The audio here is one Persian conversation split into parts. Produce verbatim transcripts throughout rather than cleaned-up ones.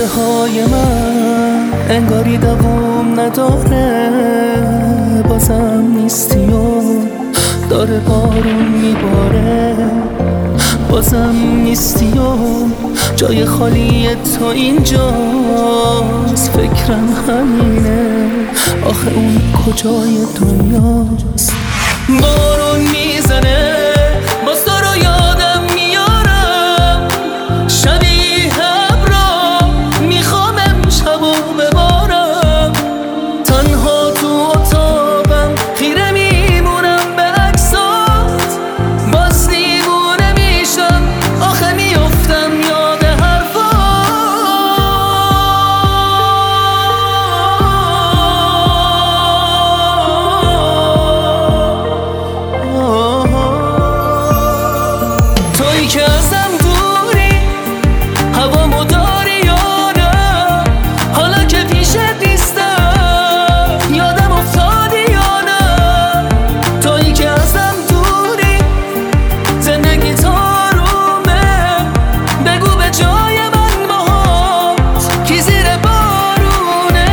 خنده های من انگاری دوام نداره، بازم نیستی و داره بارون میباره. بازم نیستی و جای خالی تو اینجاست، فکرم همینه آخه اون کجای دنیاست. بارون میزنه باز تو رو یادم میارم، شبیه ابرا میخوام امشب و ببارم. تنها تو اتاقم خیره میمونم به عکسات، باز دیوونه میشم آخه میفتم یاد حرفات. تویی که ازم دوری هوامو داری یا نه، حالا که پیشت نیستم یادم افتادی یا نه. تویی که ازم دوری زندگی تارومه، بگو به جای من باهات کی زیر بارونه.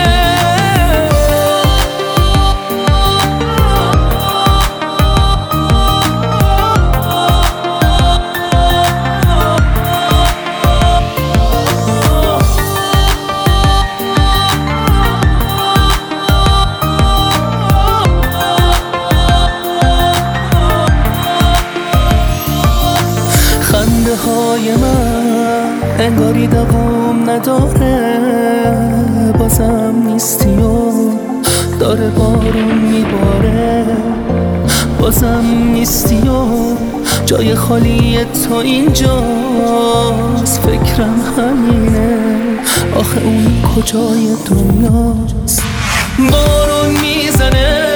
خنده های من انگاری دوام نداره، بازم نیستی و داره بارون میباره. بازم نیستی و جای خالی تو اینجاست، فکرم همینه آخه اون کجای دنیاست. بارون میزنه